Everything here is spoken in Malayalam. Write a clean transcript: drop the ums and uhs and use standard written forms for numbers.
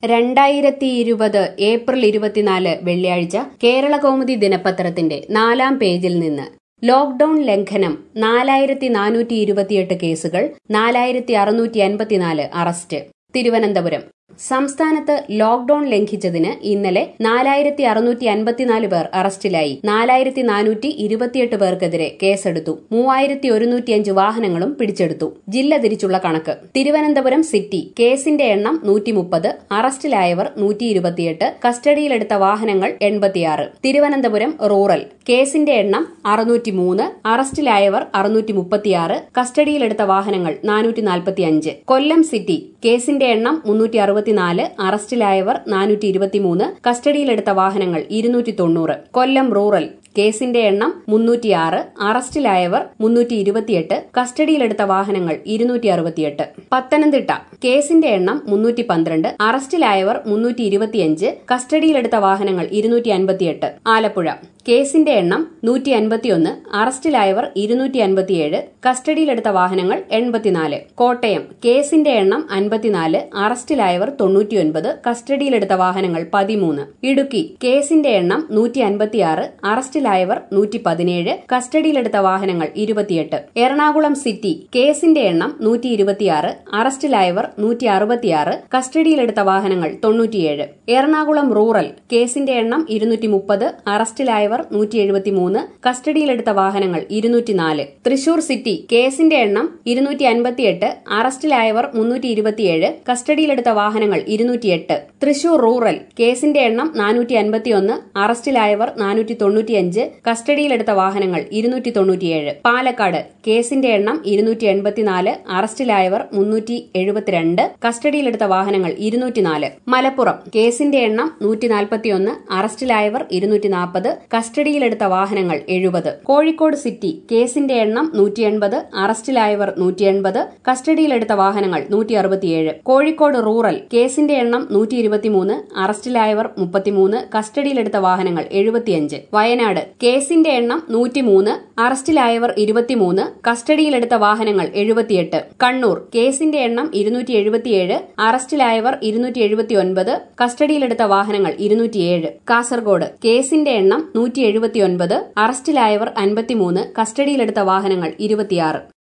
2020 ഏപ്രിൽ 24 വെള്ളിയാഴ്ച കേരളകൗമുദി ദിനപത്രത്തിന്റെ 4-ാം പേജിൽ നിന്ന് ലോക്ഡൌൺ ലംഘനം 4428 കേസുകൾ 4654 അറസ്റ്റ് തിരുവനന്തപുരം സംസ്ഥാനത്ത് ലോക്ഡൌൺ ലംഘിച്ചതിന് ഇന്നലെ 4654 പേർ അറസ്റ്റിലായി. 4428 പേർക്കെതിരെ കേസെടുത്തു. 3105 വാഹനങ്ങളും പിടിച്ചെടുത്തു. ജില്ല തിരിച്ചുള്ള കണക്ക്: തിരുവനന്തപുരം സിറ്റി കേസിന്റെ എണ്ണം 130, അറസ്റ്റിലായവർ 128, കസ്റ്റഡിയിലെടുത്ത വാഹനങ്ങൾ 86. തിരുവനന്തപുരം റൂറൽ കേസിന്റെ എണ്ണം 603, അറസ്റ്റിലായവർ 636, കസ്റ്റഡിയിലെടുത്ത വാഹനങ്ങൾ 445. കൊല്ലം സിറ്റി കേസിന്റെ എണ്ണം 364, അറസ്റ്റിലായവർ 423, കസ്റ്റഡിയിലെടുത്ത വാഹനങ്ങൾ 290. കൊല്ലം റൂറൽ കേസിന്റെ എണ്ണം 306, അറസ്റ്റിലായവർ 328, കസ്റ്റഡിയിലെടുത്ത വാഹനങ്ങൾ 268. പത്തനംതിട്ട കേസിന്റെ എണ്ണം 312, അറസ്റ്റിലായവർ 325, കസ്റ്റഡിയിലെടുത്ത വാഹനങ്ങൾ 258. ആലപ്പുഴ കേസിന്റെ എണ്ണം 151, അറസ്റ്റിലായവർ 257, കസ്റ്റഡിയിലെടുത്ത വാഹനങ്ങൾ 84. കോട്ടയം കേസിന്റെ എണ്ണം 54, അറസ്റ്റിലായവർ 99, കസ്റ്റഡിയിലെടുത്ത വാഹനങ്ങൾ 13. ഇടുക്കി കേസിന്റെ എണ്ണം 156, അറസ്റ്റിലായവർ 117, കസ്റ്റഡിയിലെടുത്ത വാഹനങ്ങൾ 28. എറണാകുളം സിറ്റി കേസിന്റെ എണ്ണം 126, അറസ്റ്റിലായവർ 166, കസ്റ്റഡിയിലെടുത്ത വാഹനങ്ങൾ 97. എറണാകുളം റൂറൽ കേസിന്റെ എണ്ണം 230, അറസ്റ്റിലായവർ 173, കസ്റ്റഡിയിലെടുത്ത വാഹനങ്ങൾ 204. തൃശൂർ സിറ്റി കേസിന്റെ എണ്ണം 258, അറസ്റ്റിലായവർ 327, കസ്റ്റഡിയിലെടുത്ത വാഹനങ്ങൾ 208. തൃശൂർ റൂറൽ കേസിന്റെ എണ്ണം 451, അറസ്റ്റിലായവർ 495, കസ്റ്റഡിയിലെടുത്ത വാഹനങ്ങൾ 297. പാലക്കാട് കേസിന്റെ എണ്ണം 284, അറസ്റ്റിലായവർ 372, കസ്റ്റഡിയിലെടുത്ത വാഹനങ്ങൾ 204. മലപ്പുറം കേസിന്റെ എണ്ണം 141, അറസ്റ്റിലായവർ 240, കസ്റ്റഡിയിലെടുത്ത വാഹനങ്ങൾ 70. കോഴിക്കോട് സിറ്റി കേസിന്റെ എണ്ണം 180, അറസ്റ്റിലായവർ 180, കസ്റ്റഡിയിലെടുത്ത വാഹനങ്ങൾ 167. കോഴിക്കോട് റൂറൽ കേസിന്റെ എണ്ണം 123, അറസ്റ്റിലായവർ 33, കസ്റ്റഡിയിലെടുത്ത വാഹനങ്ങൾ 75. വയനാട് കേസിന്റെ എണ്ണം 103, അറസ്റ്റിലായവർ 23, കസ്റ്റഡിയിലെടുത്ത വാഹനങ്ങൾ 78. കണ്ണൂർ കേസിന്റെ എണ്ണം 277, അറസ്റ്റിലായവർ 279, കസ്റ്റഡിയിലെടുത്ത വാഹനങ്ങൾ 207. കാസർഗോഡ് കേസിന്റെ എണ്ണം 179, അറസ്റ്റിലായവർ 53, കസ്റ്റഡിയിലെടുത്ത വാഹനങ്ങൾ 26.